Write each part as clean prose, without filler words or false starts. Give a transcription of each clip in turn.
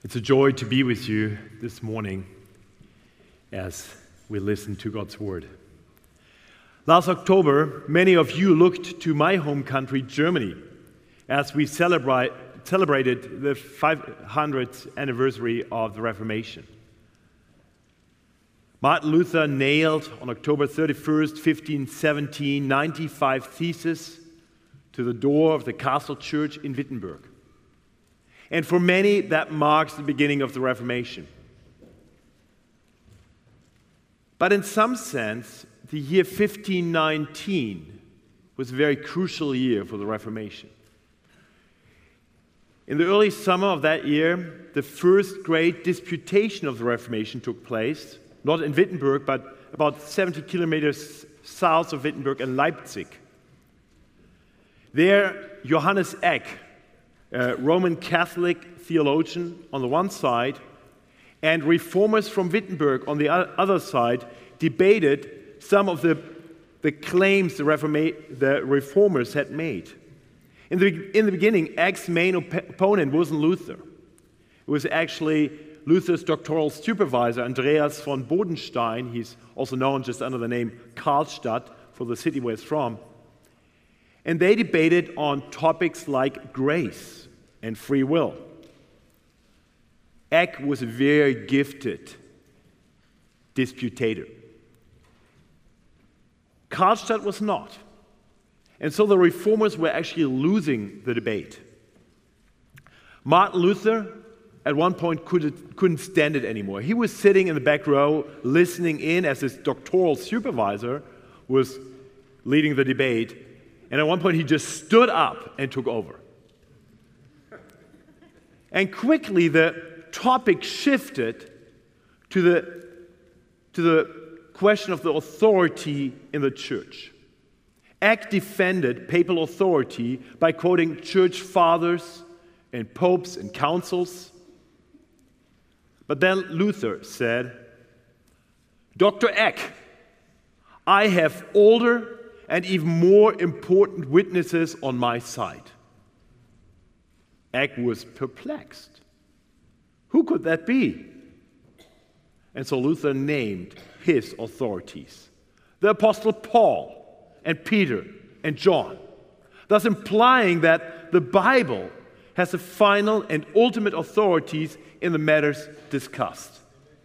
It's a joy to be with you this morning as we listen to God's Word. Last October, many of you looked to my home country, Germany, as we celebrated the 500th anniversary of the Reformation. Martin Luther nailed on October 31st, 1517, 95 theses to the door of the castle church in Wittenberg. And for many, that marks the beginning of the Reformation. But in some sense, the year 1519 was a very crucial year for the Reformation. In the early summer of that year, the first great disputation of the Reformation took place, not in Wittenberg, but about 70 kilometers south of Wittenberg in Leipzig. There, Johannes Eck, a Roman Catholic theologian on the one side, and reformers from Wittenberg on the other side, debated some of the claims the reformers had made. In the beginning, Eck's main opponent wasn't Luther. It was actually Luther's doctoral supervisor, Andreas von Bodenstein. He's also known just under the name Karlstadt for the city where he's from. And they debated on topics like grace and free will. Eck was a very gifted disputator. Karlstadt was not. And so the reformers were actually losing the debate. Martin Luther, at one point, couldn't stand it anymore. He was sitting in the back row, listening in as his doctoral supervisor was leading the debate. And at one point, he just stood up and took over. And quickly, the topic shifted to the question of the authority in the church. Eck defended papal authority by quoting church fathers and popes and councils. But then Luther said, "Dr. Eck, I have older and even more important witnesses on my side." Eck was perplexed. Who could that be? And so Luther named his authorities, the Apostle Paul and Peter and John, thus implying that the Bible has the final and ultimate authorities in the matters discussed.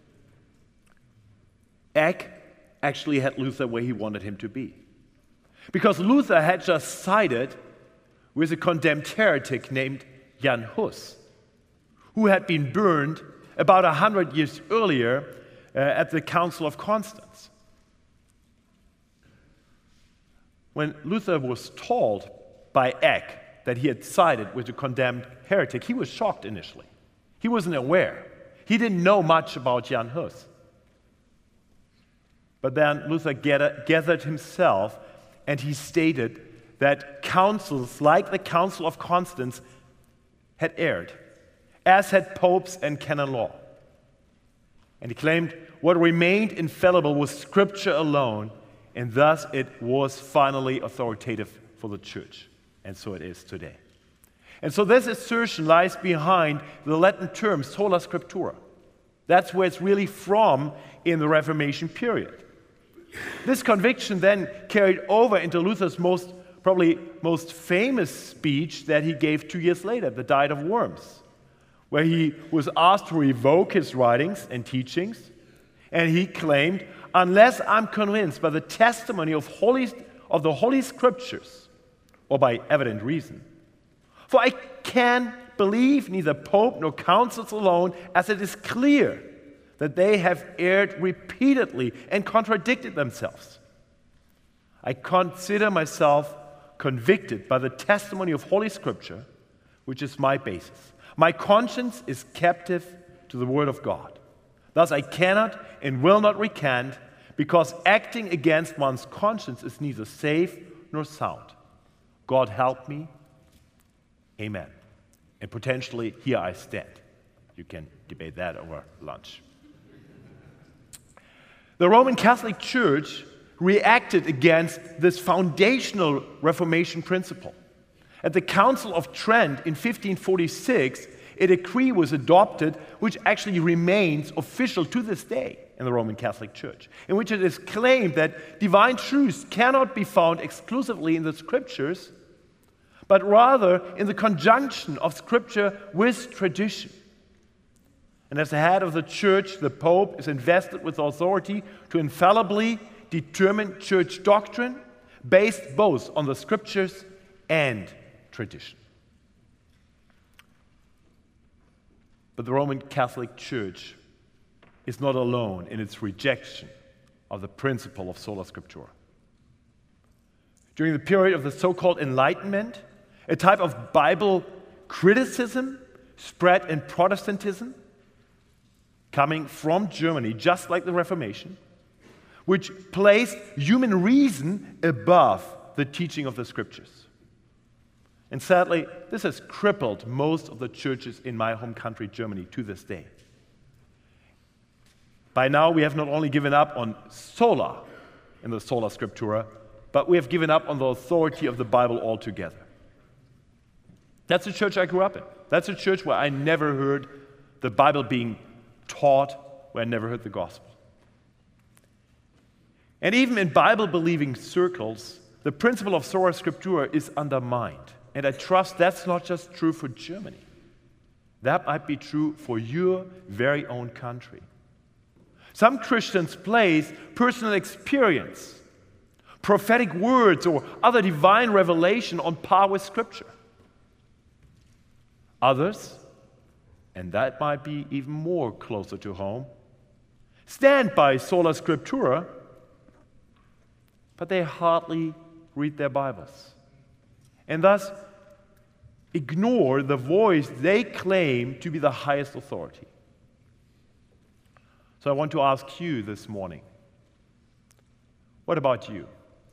Eck actually had Luther where he wanted him to be, because Luther had just sided with a condemned heretic named Jan Hus, who had been burned about 100 years earlier at the Council of Constance. When Luther was told by Eck that he had sided with a condemned heretic, he was shocked initially. He wasn't aware. He didn't know much about Jan Hus. But then Luther gathered himself, and he stated that councils like the Council of Constance had erred, as had popes and canon law. And he claimed what remained infallible was Scripture alone, and thus it was finally authoritative for the church. And so it is today. And so this assertion lies behind the Latin term sola scriptura. That's where it's really from in the Reformation period. This conviction then carried over into Luther's probably most famous speech that he gave 2 years later, the Diet of Worms, where he was asked to revoke his writings and teachings, and he claimed, "Unless I'm convinced by the testimony of the Holy Scriptures or by evident reason, for I can believe neither Pope nor councils alone, as it is clear that they have erred repeatedly and contradicted themselves. I consider myself convicted by the testimony of Holy Scripture, which is my basis. My conscience is captive to the Word of God. Thus I cannot and will not recant, because acting against one's conscience is neither safe nor sound. God help me. Amen." And potentially, here I stand. You can debate that over lunch. The Roman Catholic Church reacted against this foundational Reformation principle. At the Council of Trent in 1546, a decree was adopted which actually remains official to this day in the Roman Catholic Church, in which it is claimed that divine truths cannot be found exclusively in the Scriptures, but rather in the conjunction of Scripture with tradition. And as the head of the Church, the Pope is invested with authority to infallibly determine church doctrine based both on the Scriptures and tradition. But the Roman Catholic Church is not alone in its rejection of the principle of sola scriptura. During the period of the so-called Enlightenment, a type of Bible criticism spread in Protestantism, coming from Germany, just like the Reformation, which placed human reason above the teaching of the Scriptures. And sadly, this has crippled most of the churches in my home country, Germany, to this day. By now, we have not only given up on sola in the sola scriptura, but we have given up on the authority of the Bible altogether. That's the church I grew up in. That's a church where I never heard the Bible being taught, where I never heard the gospel. And even in Bible-believing circles, the principle of sola scriptura is undermined. And I trust that's not just true for Germany. That might be true for your very own country. Some Christians place personal experience, prophetic words, or other divine revelation on par with Scripture. Others, and that might be even more closer to home, stand by sola scriptura, but they hardly read their Bibles, and thus ignore the voice they claim to be the highest authority. So I want to ask you this morning, what about you?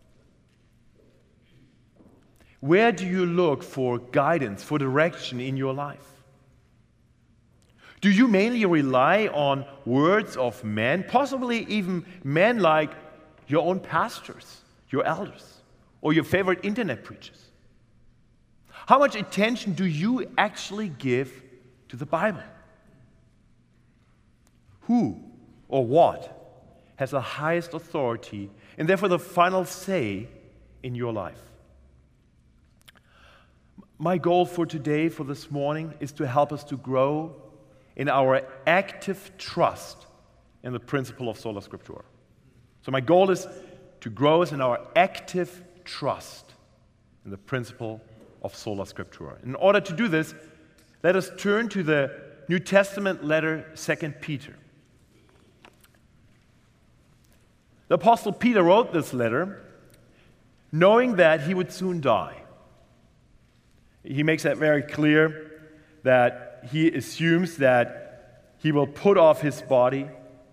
Where do you look for guidance, for direction in your life? Do you mainly rely on words of men, possibly even men like your own pastors, your elders, or your favorite internet preachers? How much attention do you actually give to the Bible? Who or what has the highest authority and therefore the final say in your life? My goal for today, for this morning, is to help us to grow in our active trust in the principle of sola scriptura. So my goal is to grow us in our active trust in the principle of sola scriptura. In order to do this, let us turn to the New Testament letter, 2 Peter. The Apostle Peter wrote this letter knowing that he would soon die. He makes that very clear, that he assumes that he will put off his body.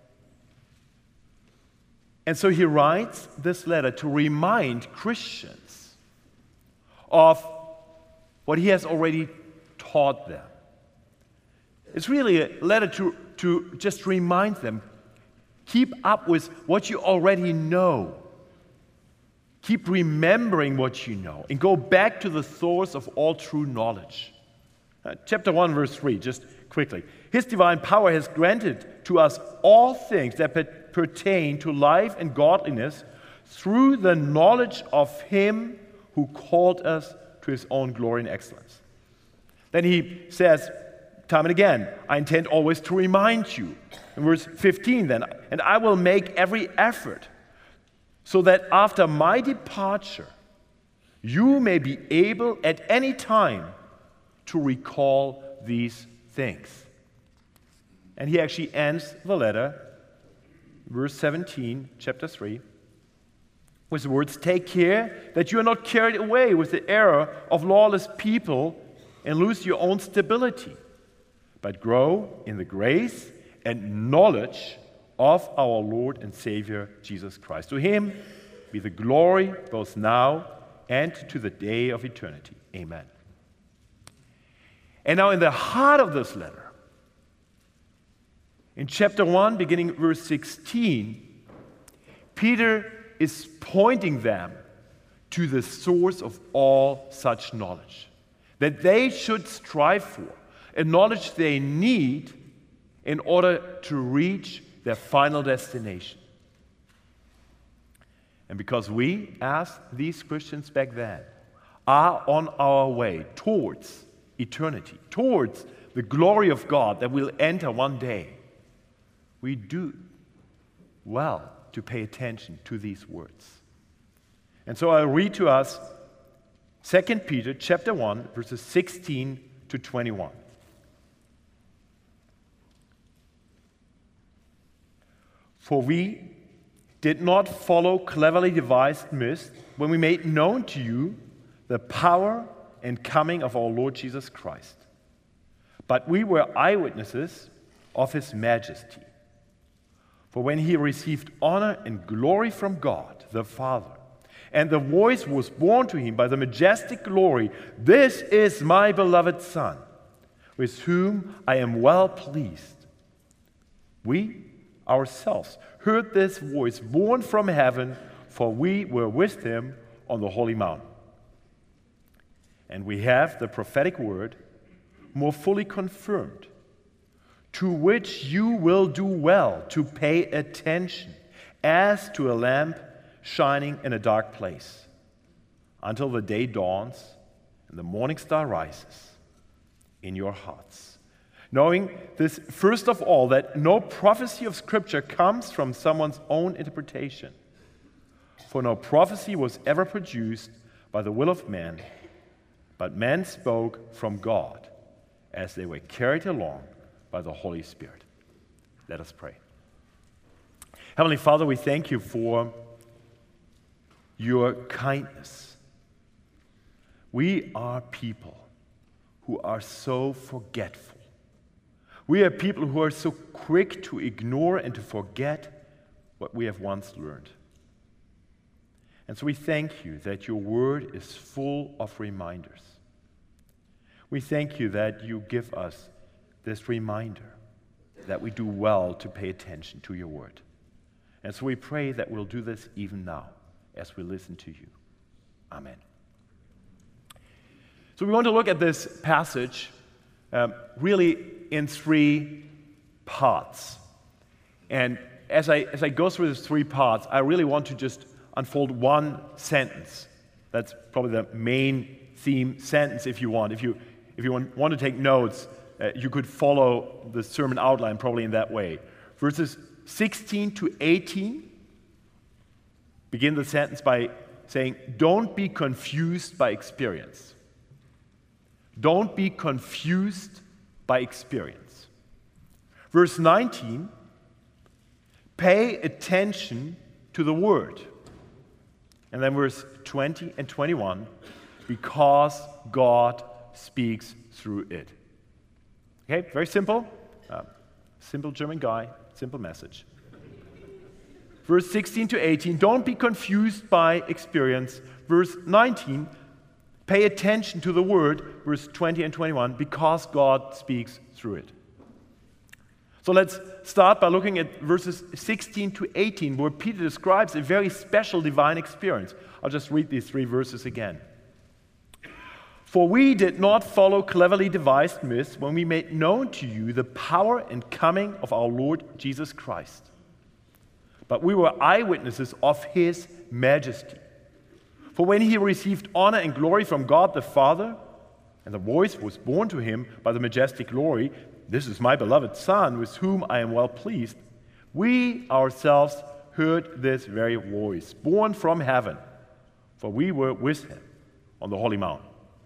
And so he writes this letter to remind Christians of what he has already taught them. It's really a letter to just remind them, keep up with what you already know. Keep remembering what you know and go back to the source of all true knowledge. Chapter 1, verse 3, just quickly. His divine power has granted to us all things that pertain to life and godliness through the knowledge of Him who called us to His own glory and excellence. Then he says, time and again, I intend always to remind you. In verse 15 then, and I will make every effort so that after my departure, you may be able at any time to recall these things. And he actually ends the letter, verse 17, chapter 3, with the words, take care that you are not carried away with the error of lawless people and lose your own stability, but grow in the grace and knowledge of our Lord and Savior, Jesus Christ. To Him be the glory both now and to the day of eternity. Amen. And now in the heart of this letter, in chapter 1, beginning verse 16, Peter is pointing them to the source of all such knowledge that they should strive for, a knowledge they need in order to reach their final destination. And because we, as these Christians back then, are on our way towards eternity, towards the glory of God that we'll enter one day, we do well to pay attention to these words. And so I'll read to us 2 Peter chapter 1, verses 16 to 21. For we did not follow cleverly devised myths when we made known to you the power and coming of our Lord Jesus Christ. But we were eyewitnesses of his majesty. For when he received honor and glory from God, the Father, and the voice was borne to him by the majestic glory, "This is my beloved Son, with whom I am well pleased." We ourselves heard this voice borne from heaven, for we were with him on the holy mountain. And we have the prophetic word more fully confirmed, to which you will do well to pay attention, as to a lamp shining in a dark place, until the day dawns and the morning star rises in your hearts. Knowing this, first of all, that no prophecy of Scripture comes from someone's own interpretation. For no prophecy was ever produced by the will of man, but men spoke from God as they were carried along by the Holy Spirit. Let us pray. Heavenly Father, we thank you for your kindness. We are people who are so forgetful. We are people who are so quick to ignore and to forget what we have once learned. And so we thank you that your word is full of reminders. We thank you that you give us this reminder that we do well to pay attention to your word. And so we pray that we'll do this even now as we listen to you. Amen. So we want to look at this passage really in three parts. And as I go through these three parts, I really want to just unfold one sentence. That's probably the main theme sentence if you want. If you want to take notes, you could follow the sermon outline probably in that way. Verses 16 to 18 begin the sentence by saying, don't be confused by experience. Don't be confused by experience. Verse 19, pay attention to the word. And then verse 20 and 21, because God speaks through it. Okay, very simple. Simple German guy, simple message. Verse 16 to 18, don't be confused by experience. Verse 19, pay attention to the word. Verse 20 and 21, because God speaks through it. So let's start by looking at verses 16 to 18, where Peter describes a very special divine experience. I'll just read these three verses again. For we did not follow cleverly devised myths when we made known to you the power and coming of our Lord Jesus Christ. But we were eyewitnesses of his majesty. For when he received honor and glory from God the Father, and the voice was borne to him by the majestic glory, "This is my beloved Son, with whom I am well pleased," we ourselves heard this very voice, borne from heaven, for we were with him on the holy mountain.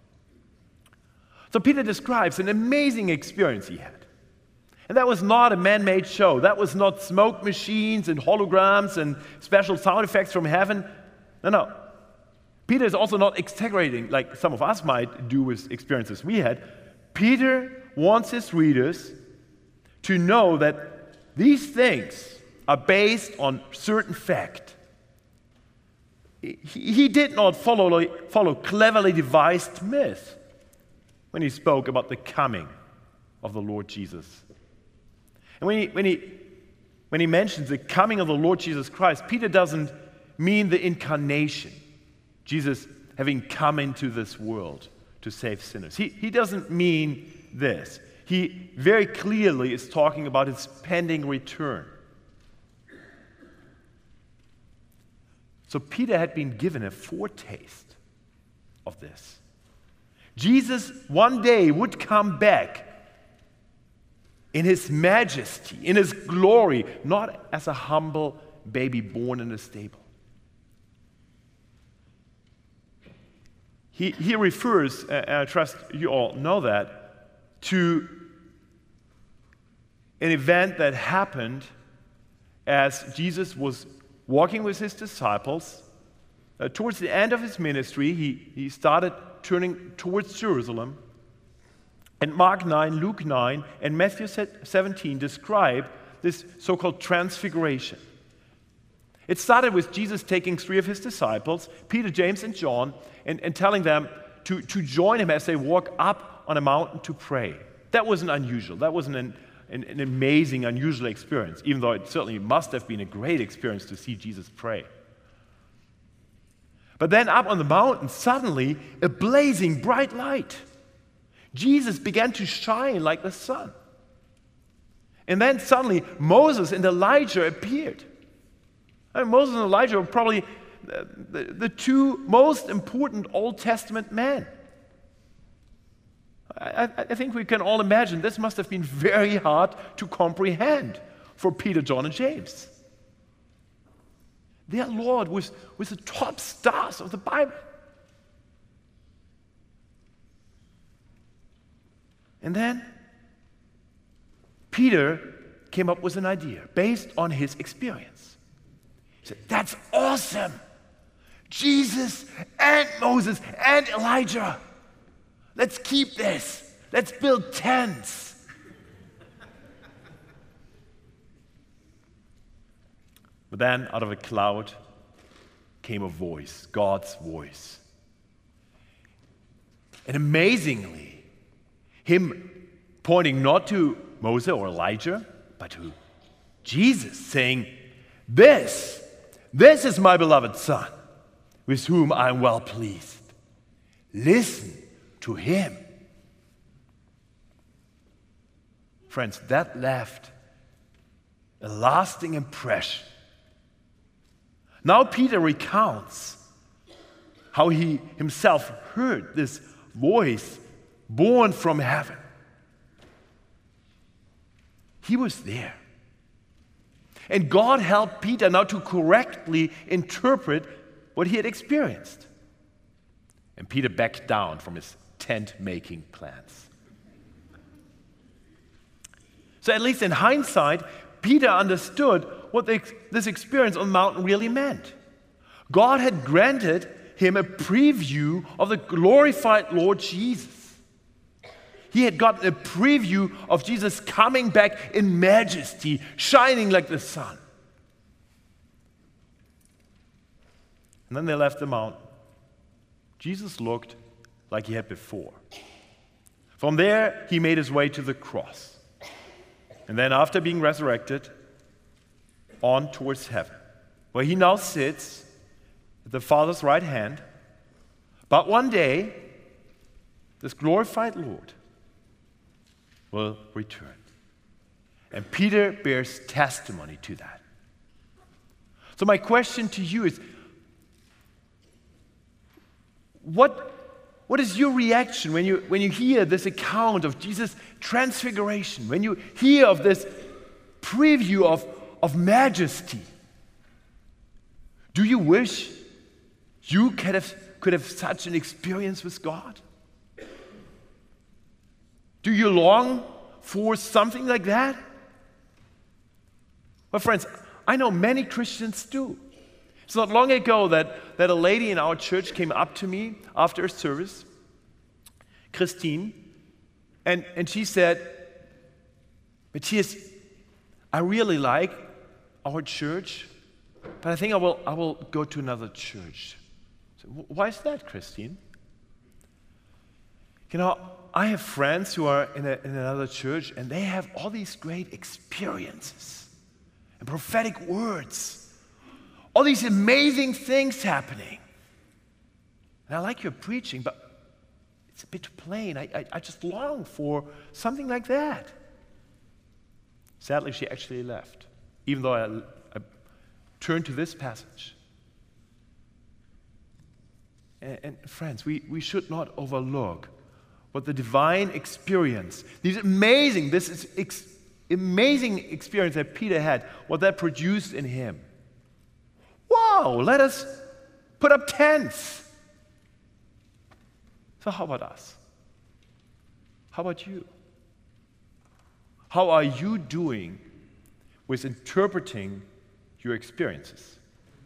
So Peter describes an amazing experience he had. And that was not a man-made show. That was not smoke machines and holograms and special sound effects from heaven. No. Peter is also not exaggerating like some of us might do with experiences we had. Peter wants his readers to know that these things are based on certain fact. He did not follow cleverly devised myth when he spoke about the coming of the Lord Jesus. And when he mentions the coming of the Lord Jesus Christ, Peter doesn't mean the incarnation, Jesus having come into this world to save sinners. He doesn't mean this. he very clearly is talking about his pending return. So Peter had been given a foretaste of this. Jesus one day would come back in his majesty, in his glory, not as a humble baby born in a stable. He refers, and I trust you all know that, to an event that happened as Jesus was walking with his disciples. Towards the end of his ministry, he started turning towards Jerusalem. And Mark 9, Luke 9, and Matthew 17 describe this so-called transfiguration. It started with Jesus taking 3 of his disciples, Peter, James, and John, and telling them to join him as they walk up on a mountain to pray. That wasn't unusual. That wasn't an amazing, unusual experience, even though it certainly must have been a great experience to see Jesus pray. But then up on the mountain, suddenly, a blazing bright light. Jesus began to shine like the sun. And then suddenly, Moses and Elijah appeared. And Moses and Elijah were probably the 2 most important Old Testament men. I think we can all imagine this must have been very hard to comprehend for Peter, John, and James. Their Lord was the top stars of the Bible. And then Peter came up with an idea based on his experience. He said, "That's awesome! Jesus and Moses and Elijah. Let's keep this. Let's build tents." But then out of a cloud came a voice, God's voice. And amazingly, him pointing not to Moses or Elijah, but to Jesus, saying, This is my beloved Son, with whom I am well pleased. Listen to him. Friends, that left a lasting impression. Now Peter recounts how he himself heard this voice born from heaven. He was there. And God helped Peter now to correctly interpret what he had experienced. And Peter backed down from his tent-making plans. So at least in hindsight, Peter understood what this experience on the mountain really meant. God had granted him a preview of the glorified Lord Jesus. He had gotten a preview of Jesus coming back in majesty, shining like the sun. And then they left the mountain. Jesus looked like he had before. From there, he made his way to the cross. And then after being resurrected, on towards heaven, where he now sits at the Father's right hand. But one day, this glorified Lord will return. And Peter bears testimony to that. So my question to you is, what is your reaction when you hear this account of Jesus' transfiguration, when you hear of this preview of majesty? Do you wish you could have such an experience with God? Do you long for something like that? Well, friends, I know many Christians do. It's not long ago that a lady in our church came up to me after a service, Christine, and she said, Matthias, I really like our church, but I think I will go to another church. So, why is that, Christine? You know, I have friends who are in another church, and they have all these great experiences and prophetic words. All these amazing things happening. And I like your preaching, but it's a bit too plain. I just long for something like that. Sadly, she actually left, even though I turned to this passage. And friends, we should not overlook what the divine experience, amazing experience that Peter had, what that produced in him. Wow, let us put up tents. So how about us? How about you? How are you doing with interpreting your experiences?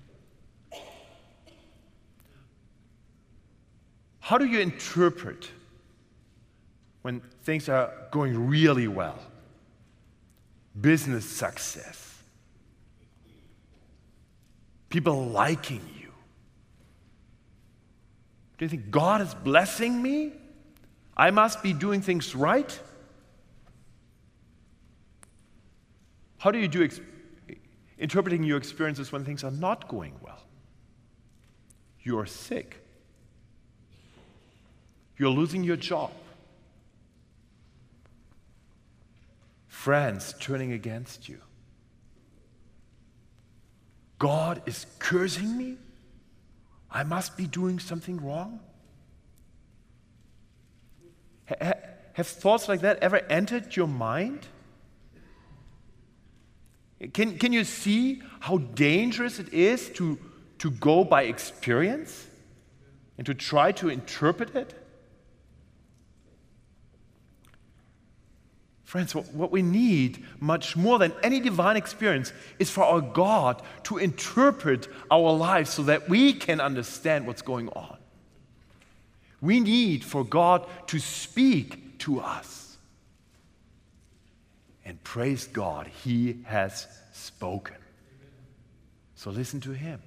How do you interpret when things are going really well? Business success. People liking you. Do you think God is blessing me? I must be doing things right? How do you do interpreting your experiences when things are not going well? You're sick. You're losing your job. Friends turning against you. God is cursing me? I must be doing something wrong? Have thoughts like that ever entered your mind? Can you see how dangerous it is to go by experience and to try to interpret it? Friends, what we need much more than any divine experience is for our God to interpret our lives so that we can understand what's going on. We need for God to speak to us. And praise God, He has spoken. So listen to Him.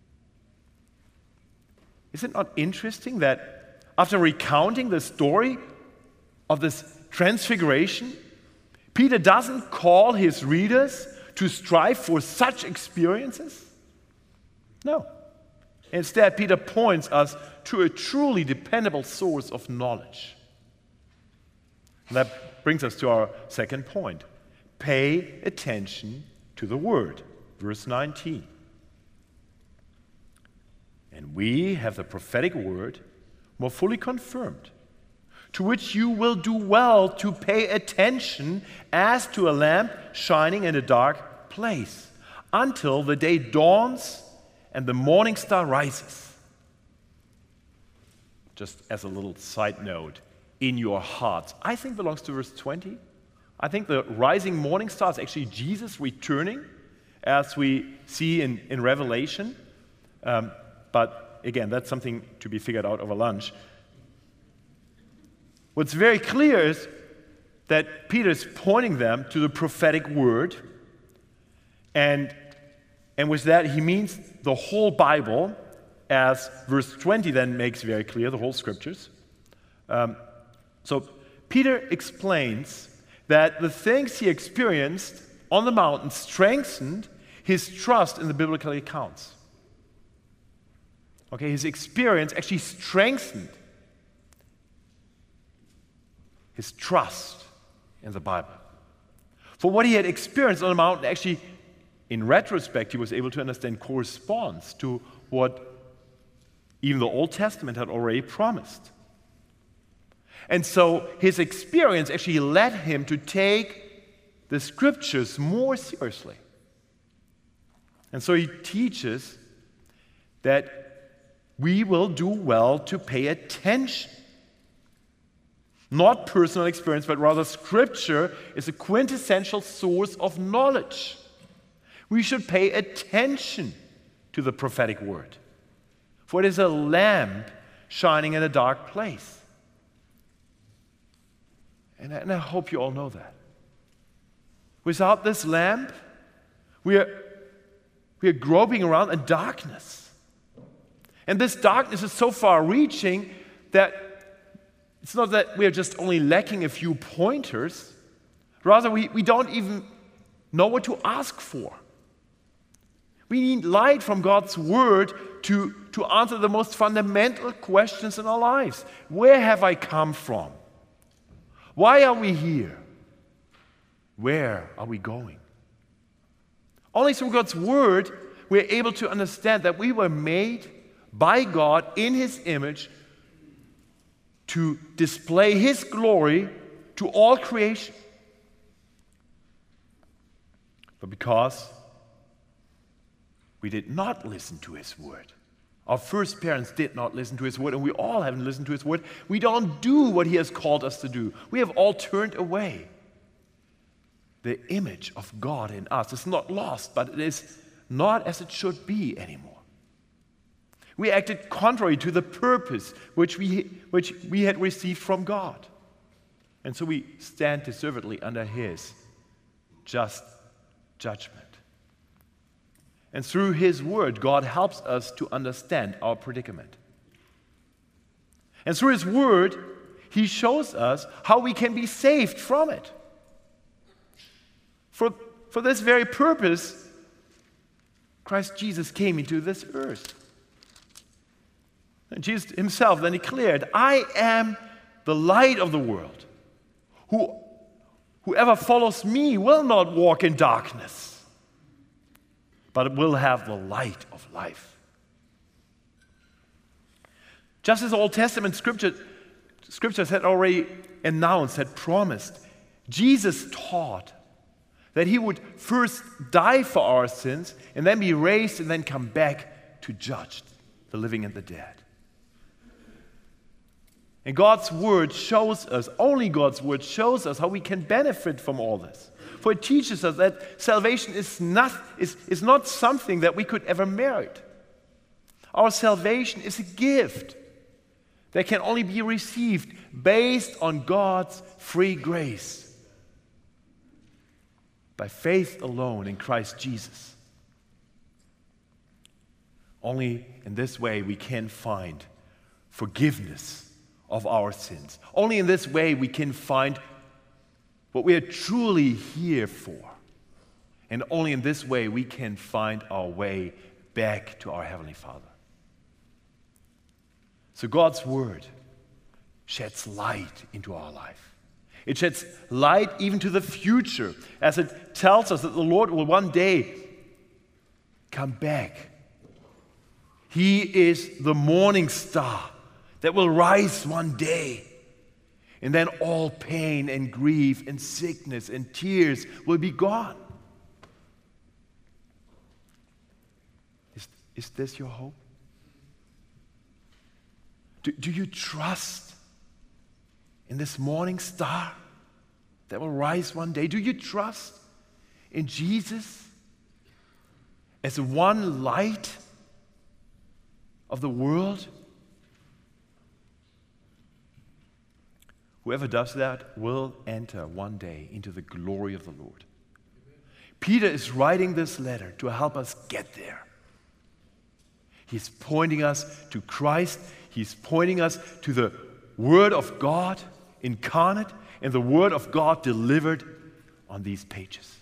Is it not interesting that after recounting the story of this transfiguration, Peter doesn't call his readers to strive for such experiences? No. Instead, Peter points us to a truly dependable source of knowledge. And that brings us to our second point. Pay attention to the Word. Verse 19. And we have the prophetic word more fully confirmed, to which you will do well to pay attention as to a lamp shining in a dark place, until the day dawns and the morning star rises. Just as a little side note, in your hearts, I think belongs to verse 20. I think the rising morning star is actually Jesus returning, as we see in Revelation. But again, that's something to be figured out over lunch. What's very clear is that Peter is pointing them to the prophetic word, and with that he means the whole Bible, as verse 20 then makes very clear, the whole scriptures. So Peter explains that the things he experienced on the mountain strengthened his trust in the biblical accounts. Okay, his experience actually strengthened his trust in the Bible. For what he had experienced on the mountain, actually, in retrospect, he was able to understand corresponds to what even the Old Testament had already promised. And so his experience actually led him to take the scriptures more seriously. And so he teaches that we will do well to pay attention. Not personal experience, but rather Scripture is a quintessential source of knowledge. We should pay attention to the prophetic word, for it is a lamp shining in a dark place. And I hope you all know that. Without this lamp, we are groping around in darkness. And this darkness is so far-reaching that it's not that we are just only lacking a few pointers. Rather, we don't even know what to ask for. We need light from God's Word to to answer the most fundamental questions in our lives. Where have I come from? Why are we here? Where are we going? Only through God's Word we're able to understand that we were made by God in His image to display His glory to all creation. But because we did not listen to His Word, our first parents did not listen to His Word, and we all haven't listened to His Word, we don't do what He has called us to do. We have all turned away. The image of God in us is not lost, but it is not as it should be anymore. We acted contrary to the purpose which we had received from God. And so we stand deservedly under His just judgment. And through His Word, God helps us to understand our predicament. And through His Word, He shows us how we can be saved from it. For this very purpose, Christ Jesus came into this earth. And Jesus Himself then declared, I am the light of the world. Whoever follows me will not walk in darkness, but will have the light of life. Just as Old Testament scriptures had already announced, had promised, Jesus taught that He would first die for our sins and then be raised and then come back to judge the living and the dead. And God's Word shows us, only God's Word shows us how we can benefit from all this. For it teaches us that salvation is not something that we could ever merit. Our salvation is a gift that can only be received based on God's free grace. By faith alone in Christ Jesus. Only in this way we can find forgiveness of our sins. Only in this way we can find what we are truly here for. And only in this way we can find our way back to our Heavenly Father. So God's Word sheds light into our life. It sheds light even to the future, as it tells us that the Lord will one day come back. He is the morning star that will rise one day. And then all pain and grief and sickness and tears will be gone. Is this your hope? Do you trust in this morning star that will rise one day? Do you trust in Jesus as the one light of the world? Whoever does that will enter one day into the glory of the Lord. Peter is writing this letter to help us get there. He's pointing us to Christ. He's pointing us to the Word of God incarnate and the Word of God delivered on these pages.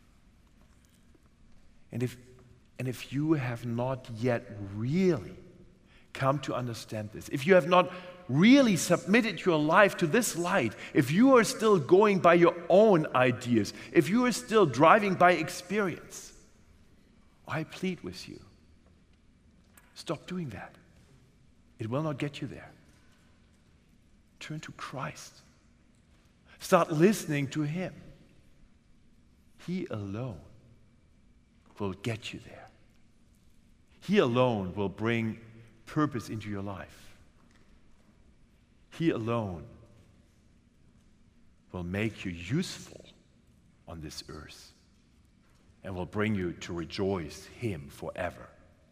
And if you have not yet really come to understand this, if you have not really submitted your life to this light, if you are still going by your own ideas, if you are still driving by experience, I plead with you, stop doing that. It will not get you there. Turn to Christ. Start listening to Him. He alone will get you there. He alone will bring purpose into your life. He alone will make you useful on this earth and will bring you to rejoice Him forever.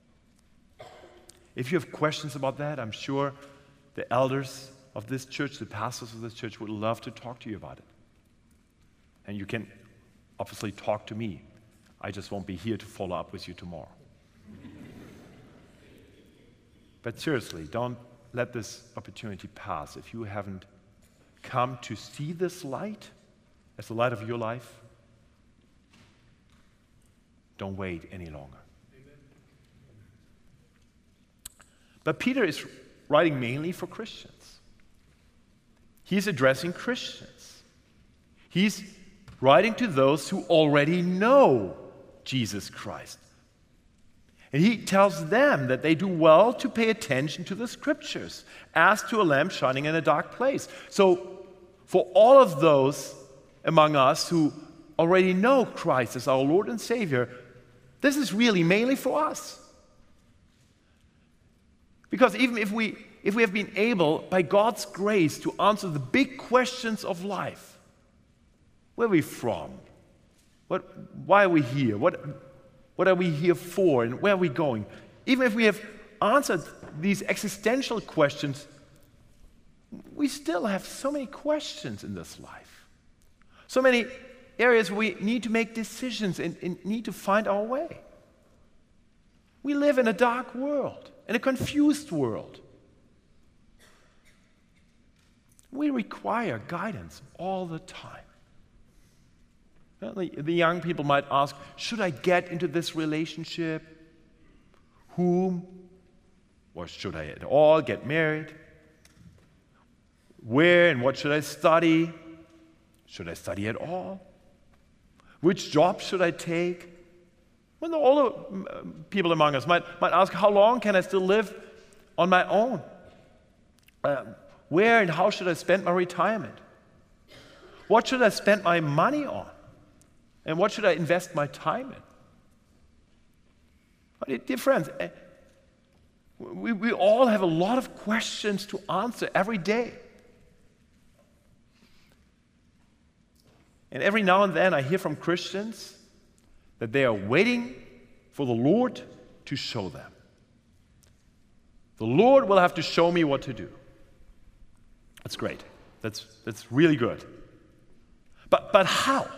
If you have questions about that, I'm sure the elders of this church, the pastors of this church would love to talk to you about it. And you can obviously talk to me. I just won't be here to follow up with you tomorrow. But seriously, don't let this opportunity pass. If you haven't come to see this light as the light of your life, don't wait any longer. But Peter is writing mainly for Christians. He's addressing Christians. He's writing to those who already know Jesus Christ. And he tells them that they do well to pay attention to the Scriptures, as to a lamp shining in a dark place. So, for all of those among us who already know Christ as our Lord and Savior, this is really mainly for us. Because even if we have been able, by God's grace, to answer the big questions of life, where are we from? Why are we here? What are we here for, and where are we going? Even if we have answered these existential questions, we still have so many questions in this life. So many areas where we need to make decisions and need to find our way. We live in a dark world, in a confused world. We require guidance all the time. The young people might ask, should I get into this relationship? Whom? Or should I at all get married? Where and what should I study? Should I study at all? Which job should I take? Well, all the people among us might ask, how long can I still live on my own? Where and how should I spend my retirement? What should I spend my money on? And what should I invest my time in? Dear friends, we all have a lot of questions to answer every day. And every now and then I hear from Christians that they are waiting for the Lord to show them. The Lord will have to show me what to do. That's great. That's really good. But how?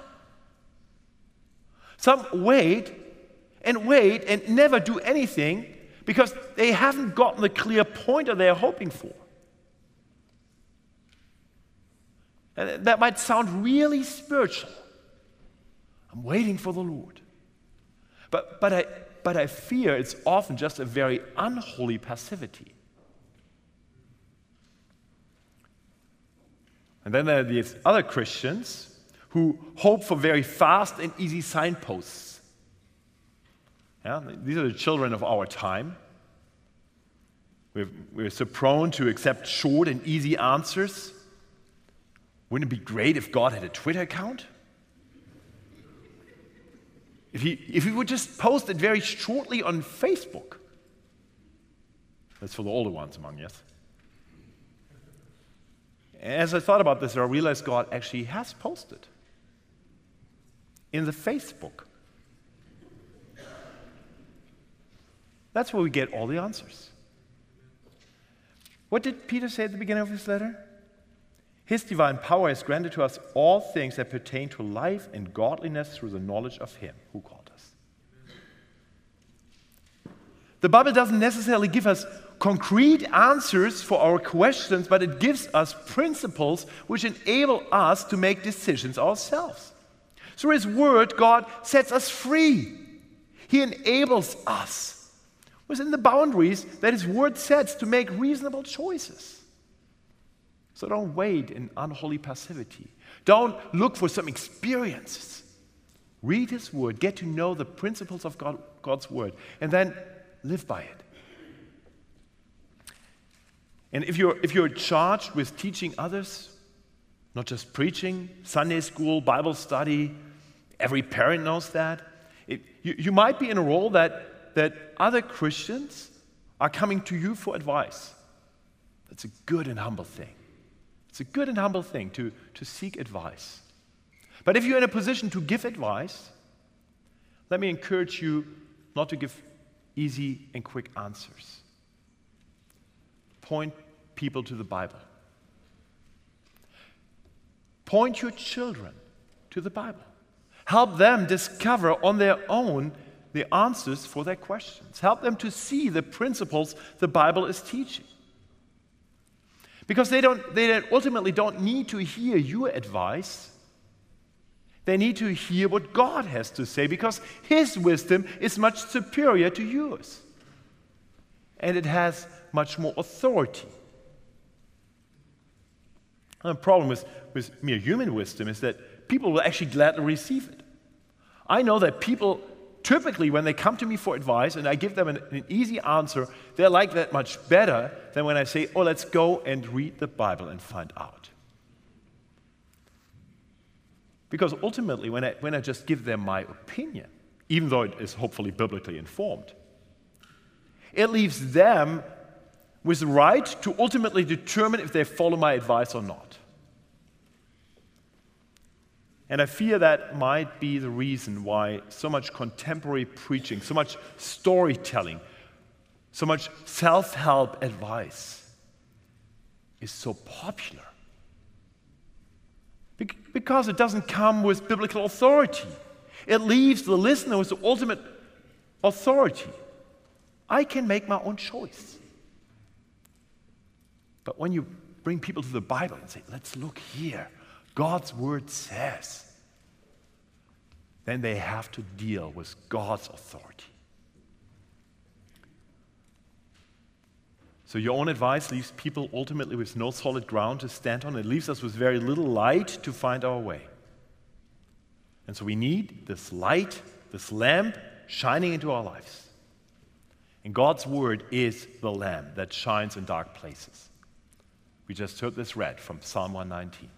Some wait and never do anything because they haven't gotten the clear pointer they're hoping for. And that might sound really spiritual. I'm waiting for the Lord. But I fear it's often just a very unholy passivity. And then there are these other Christians who hope for very fast and easy signposts. Yeah, these are the children of our time. We're so prone to accept short and easy answers. Wouldn't it be great if God had a Twitter account? If he would just post it very shortly on Facebook. That's for the older ones among us. As I thought about this, I realized God actually has posted in the Facebook. That's where we get all the answers. What did Peter say at the beginning of his letter? His divine power has granted to us all things that pertain to life and godliness through the knowledge of Him who called us. The Bible doesn't necessarily give us concrete answers for our questions, but it gives us principles which enable us to make decisions ourselves. Through His Word, God sets us free. He enables us within the boundaries that His Word sets to make reasonable choices. So don't wait in unholy passivity. Don't look for some experiences. Read His Word, get to know the principles of God's Word, and then live by it. And if you're charged with teaching others, not just preaching, Sunday school, Bible study, every parent knows that, you might be in a role that other Christians are coming to you for advice. That's a good and humble thing. It's a good and humble thing to seek advice. But if you're in a position to give advice, let me encourage you not to give easy and quick answers. Point people to the Bible. Point your children to the Bible. Help them discover on their own the answers for their questions. Help them to see the principles the Bible is teaching. Because they ultimately don't need to hear your advice. They need to hear what God has to say because His wisdom is much superior to yours. and it has much more authority. And the problem with mere human wisdom is that people will actually gladly receive it. I know that people typically, when they come to me for advice and I give them an easy answer, they like that much better than when I say, oh, let's go and read the Bible and find out. Because ultimately, when I just give them my opinion, even though it is hopefully biblically informed, it leaves them with the right to ultimately determine if they follow my advice or not. And I fear that might be the reason why so much contemporary preaching, so much storytelling, so much self-help advice is so popular. Because it doesn't come with biblical authority. It leaves the listener with the ultimate authority. I can make my own choice. But when you bring people to the Bible and say, let's look here, God's word says, then they have to deal with God's authority. So your own advice leaves people ultimately with no solid ground to stand on. It leaves us with very little light to find our way. And so we need this light, this lamp, shining into our lives. And God's word is the lamp that shines in dark places. We just heard this read from Psalm 119.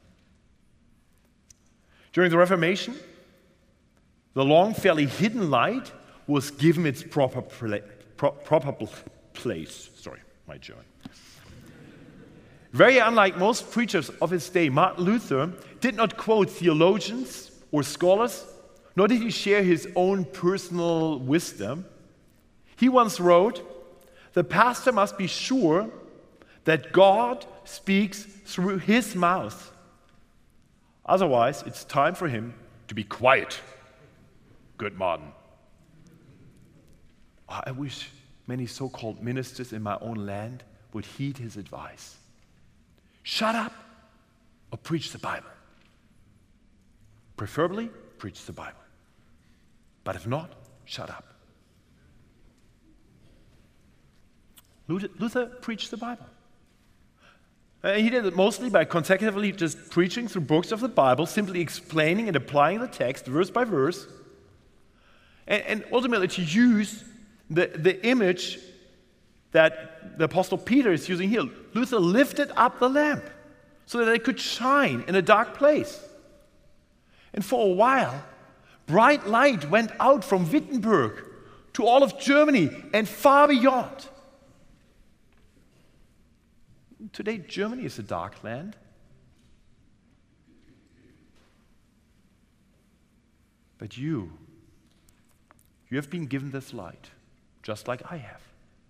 During the Reformation, the long, fairly hidden light was given its proper place. Sorry, my German. Very unlike most preachers of his day, Martin Luther did not quote theologians or scholars, nor did he share his own personal wisdom. He once wrote, "The pastor must be sure that God speaks through his mouth. Otherwise, it's time for him to be quiet." Good Martin. I wish many so-called ministers in my own land would heed his advice. Shut up or preach the Bible. Preferably, preach the Bible. But if not, shut up. Luther preached the Bible. He did it mostly by consecutively just preaching through books of the Bible, simply explaining and applying the text verse by verse, and ultimately to use the image that the Apostle Peter is using here. Luther lifted up the lamp so that it could shine in a dark place. And for a while, bright light went out from Wittenberg to all of Germany and far beyond. Today, Germany is a dark land. But you have been given this light, just like I have.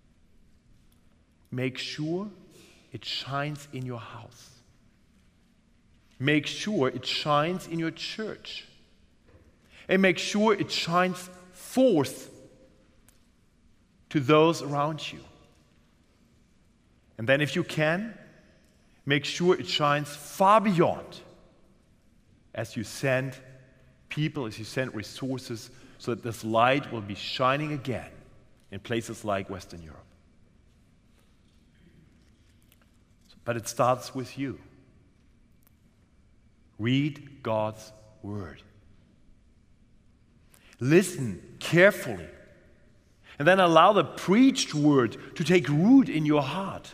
Make sure it shines in your house. Make sure it shines in your church. And make sure it shines forth to those around you. And then if you can, make sure it shines far beyond as you send people, as you send resources, so that this light will be shining again in places like Western Europe. But it starts with you. Read God's word. Listen carefully. And then allow the preached word to take root in your heart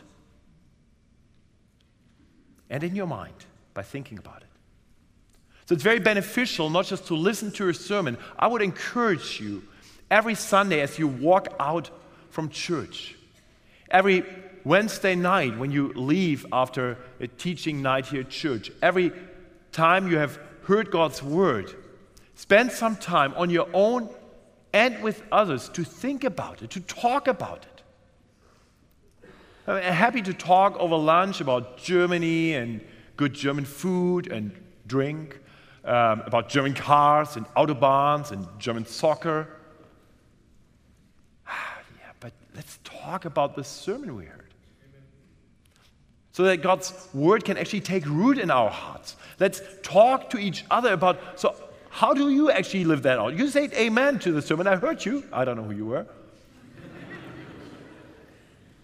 and in your mind by thinking about it. So it's very beneficial not just to listen to a sermon. I would encourage you every Sunday as you walk out from church, every Wednesday night when you leave after a teaching night here at church, every time you have heard God's word, spend some time on your own and with others to think about it, to talk about it. I'm happy to talk over lunch about Germany and good German food and drink, about German cars and autobahns and German soccer. Yeah, but let's talk about the sermon we heard. So that God's word can actually take root in our hearts. Let's talk to each other about, so how do you actually live that out? You said amen to the sermon. I heard you. I don't know who you were.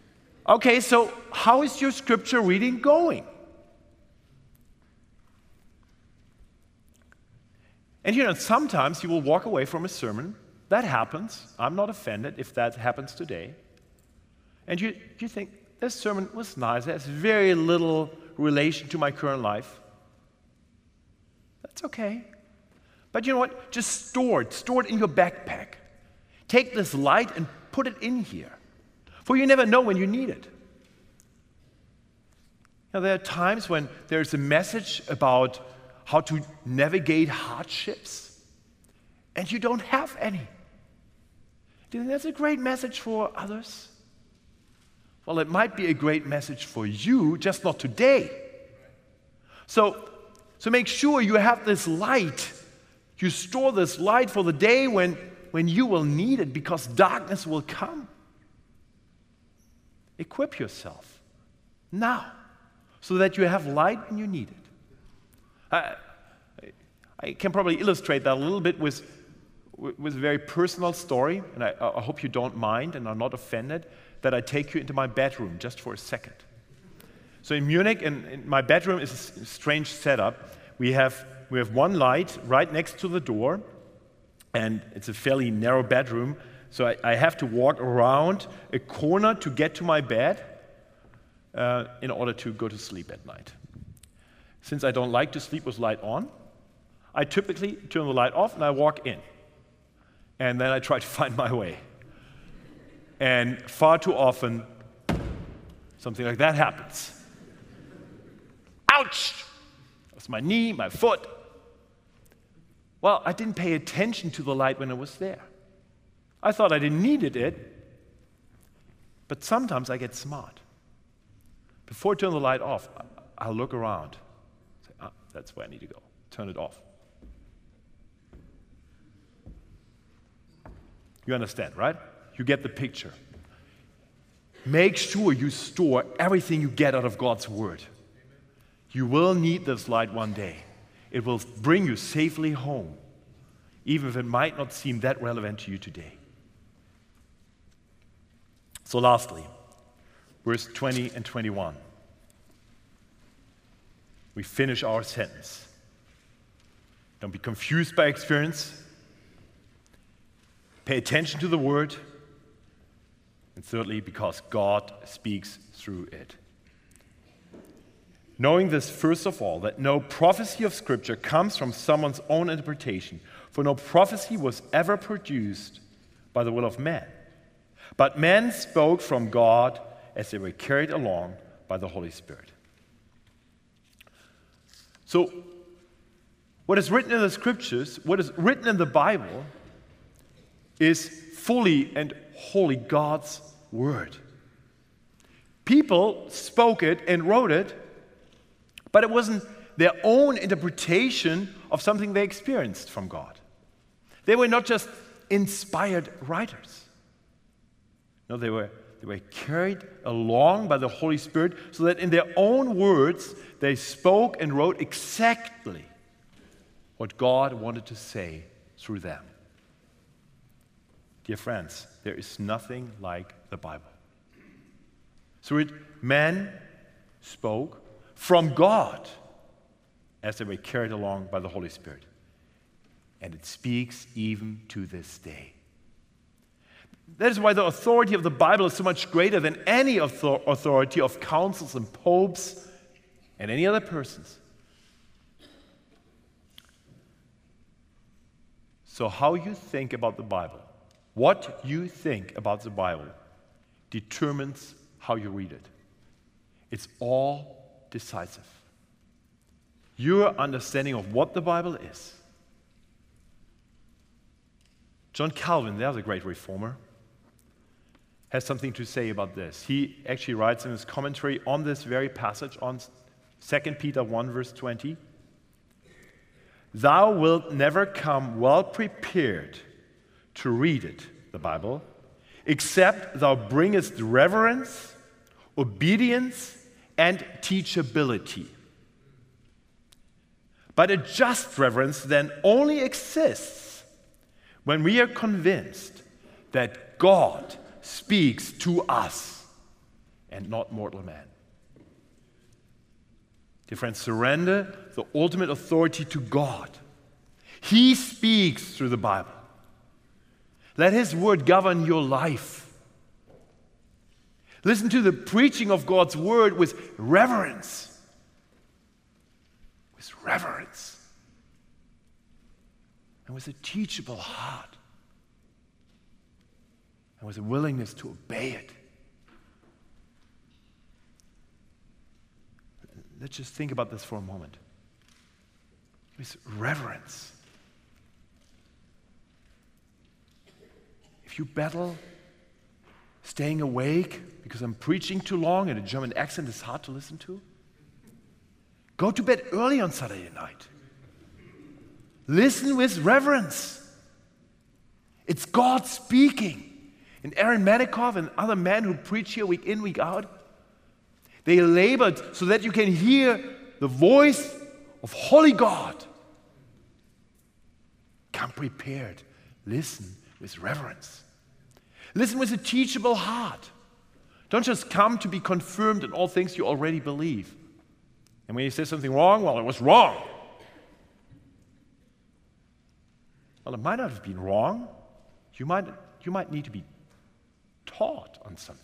Okay, so how is your scripture reading going? And sometimes you will walk away from a sermon. That happens. I'm not offended if that happens today. And you think, this sermon was nice. It has very little relation to my current life. That's okay. But you know what? Just store it. Store it in your backpack. Take this light and put it in here. For you never know when you need it. Now, there are times when there's a message about how to navigate hardships, and you don't have any. Do you think that's a great message for others? Well, it might be a great message for you, just not today. So make sure you have this light. You store this light for the day when you will need it, because darkness will come. Equip yourself now so that you have light when you need it. I can probably illustrate that a little bit with a very personal story, and I hope you don't mind and are not offended that I take you into my bedroom just for a second. So in Munich, in my bedroom is a strange setup. We have one light right next to the door, and it's a fairly narrow bedroom, so I have to walk around a corner to get to my bed in order to go to sleep at night. Since I don't like to sleep with light on, I typically turn the light off and I walk in. And then I try to find my way. And far too often, something like that happens. Ouch! That's my knee, my foot. Well, I didn't pay attention to the light when it was there. I thought I didn't needed it. But sometimes I get smart. Before I turn the light off, I'll look around. That's where I need to go. Turn it off. You understand, right? You get the picture. Make sure you store everything you get out of God's Word. You will need this light one day. It will bring you safely home, even if it might not seem that relevant to you today. So lastly, verse 20 and 21. We finish our sentence. Don't be confused by experience. Pay attention to the word. And thirdly, because God speaks through it. Knowing this, first of all, that no prophecy of Scripture comes from someone's own interpretation, for no prophecy was ever produced by the will of man. But men spoke from God as they were carried along by the Holy Spirit. So, what is written in the Scriptures, what is written in the Bible, is fully and wholly God's Word. People spoke it and wrote it, but it wasn't their own interpretation of something they experienced from God. They were not just inspired writers. No, they were carried along by the Holy Spirit so that in their own words they spoke and wrote exactly what God wanted to say through them. Dear friends, there is nothing like the Bible. Through it, men spoke from God as they were carried along by the Holy Spirit. And it speaks even to this day. That is why the authority of the Bible is so much greater than any authority of councils and popes and any other persons. So how you think about the Bible, what you think about the Bible, determines how you read it. It's all decisive. Your understanding of what the Bible is. John Calvin, the other great reformer, has something to say about this. He actually writes in his commentary on this very passage on 2 Peter 1, verse 20, "Thou wilt never come well prepared to read it," the Bible, "except thou bringest reverence, obedience, and teachability. But a just reverence then only exists when we are convinced that God speaks to us and not mortal man. Dear friends, surrender the ultimate authority to God. He speaks through the Bible. Let His word govern your life. Listen to the preaching of God's word with reverence. With reverence. And with a teachable heart. And with a willingness to obey it. Let's just think about this for a moment. With reverence. If you battle staying awake because I'm preaching too long and a German accent is hard to listen to, go to bed early on Saturday night. Listen with reverence. It's God speaking. And Aaron Manikov and other men who preach here week in, week out, they labored so that you can hear the voice of holy God. Come prepared. Listen with reverence. Listen with a teachable heart. Don't just come to be confirmed in all things you already believe. And when you say something wrong, well, it was wrong. Well, it might not have been wrong. You might need to be taught on something.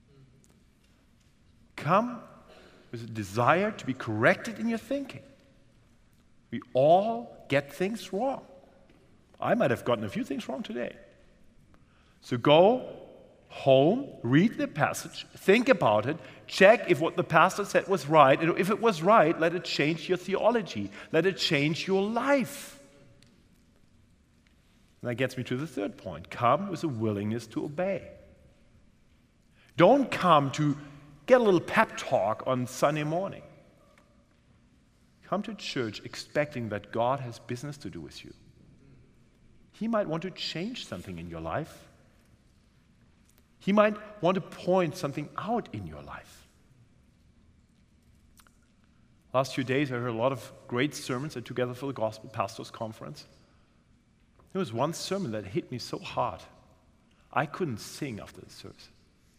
Come with a desire to be corrected in your thinking. We all get things wrong. I might have gotten a few things wrong today. So go home, read the passage, think about it, check if what the pastor said was right, and if it was right, let it change your theology. Let it change your life. And that gets me to the third point. Come with a willingness to obey. Don't come to get a little pep talk on Sunday morning. Come to church expecting that God has business to do with you. He might want to change something in your life. He might want to point something out in your life. Last few days, I heard a lot of great sermons at Together for the Gospel Pastors Conference. There was one sermon that hit me so hard, I couldn't sing after the service.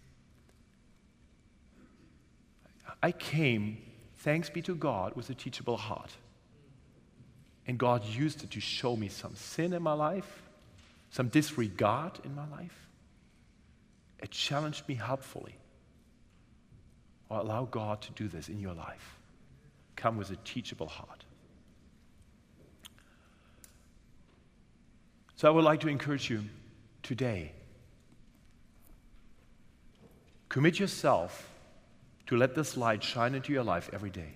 I came, thanks be to God, with a teachable heart. And God used it to show me some sin in my life, some disregard in my life. It challenged me helpfully. Or allow God to do this in your life. Come with a teachable heart. So I would like to encourage you today. Commit yourself to let this light shine into your life every day.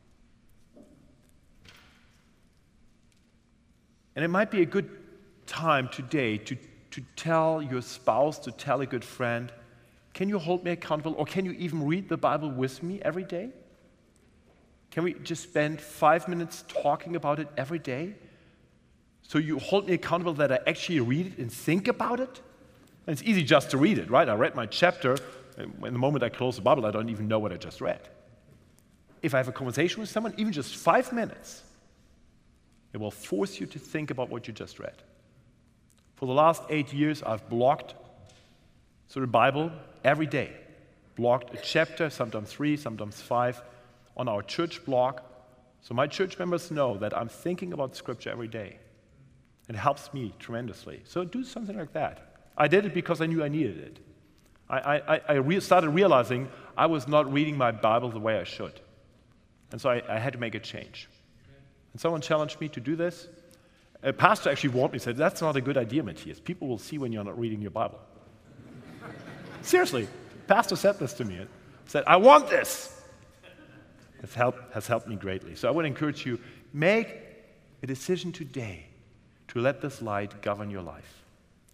And it might be a good time today to tell your spouse, to tell a good friend, can you hold me accountable, or can you even read the Bible with me every day? Can we just spend 5 minutes talking about it every day? So you hold me accountable that I actually read it and think about it? And it's easy just to read it, right? I read my chapter, and the moment I close the Bible, I don't even know what I just read. If I have a conversation with someone, even just 5 minutes, it will force you to think about what you just read. For the last 8 years, I've blogged through the Bible every day. Blogged a chapter, sometimes 3, sometimes 5, on our church blog. So my church members know that I'm thinking about Scripture every day. It helps me tremendously. So do something like that. I did it because I knew I needed it. I started realizing I was not reading my Bible the way I should. And so I had to make a change. And someone challenged me to do this. A pastor actually warned me, said, that's not a good idea, Matthias. People will see when you're not reading your Bible. Seriously, the pastor said this to me. He said, I want this. It has helped me greatly. So I would encourage you, make a decision today to let this light govern your life.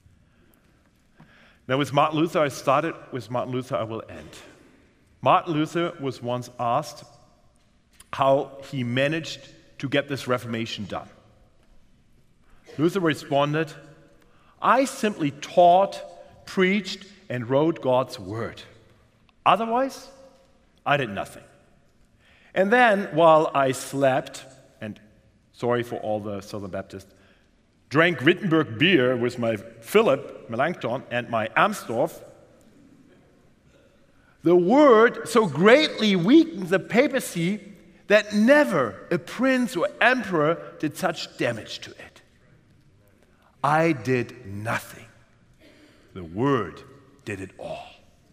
Now with Martin Luther, I started. With Martin Luther, I will end. Martin Luther was once asked how he managed to get this Reformation done. Luther responded, I simply taught, preached, and wrote God's word. Otherwise, I did nothing. And then, while I slept, and sorry for all the Southern Baptists, drank Wittenberg beer with my Philip Melanchthon and my Amsdorf, the word so greatly weakened the papacy that never a prince or emperor did such damage to it. I did nothing. The word did it all.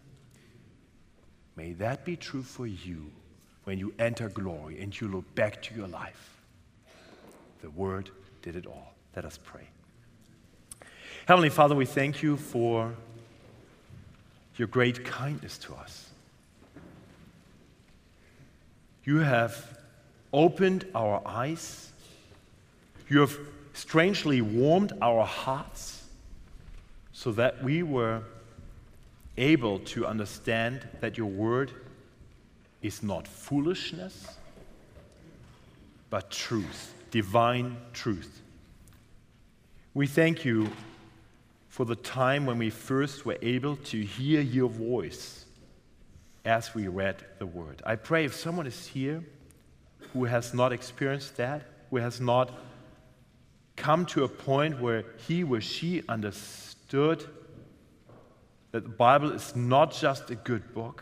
May that be true for you when you enter glory and you look back to your life. The word did it all. Let us pray. Heavenly Father, we thank you for your great kindness to us. You have opened our eyes. You have strangely warmed our hearts so that we were able to understand that your word is not foolishness, but truth, divine truth. We thank you for the time when we first were able to hear your voice as we read the word. I pray if someone is here who has not experienced that, who has not come to a point where he or she understood that the Bible is not just a good book,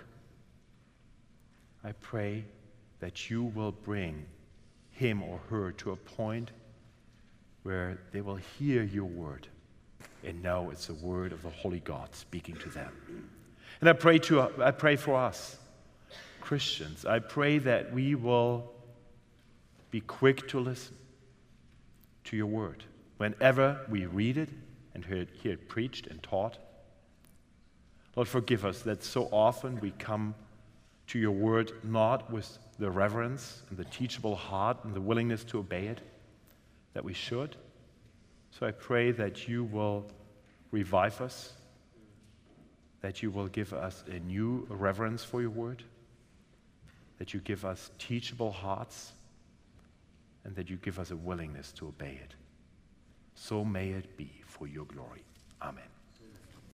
I pray that you will bring him or her to a point where they will hear your word and know it's the word of the Holy God speaking to them. And I pray for us, Christians. I pray that we will be quick to listen to your word whenever we read it and hear it preached and taught. Lord, forgive us that so often we come to your word not with the reverence and the teachable heart and the willingness to obey it that we should. So I pray that you will revive us, that you will give us a new reverence for your word, that you give us teachable hearts, and that you give us a willingness to obey it. So may it be for your glory. Amen.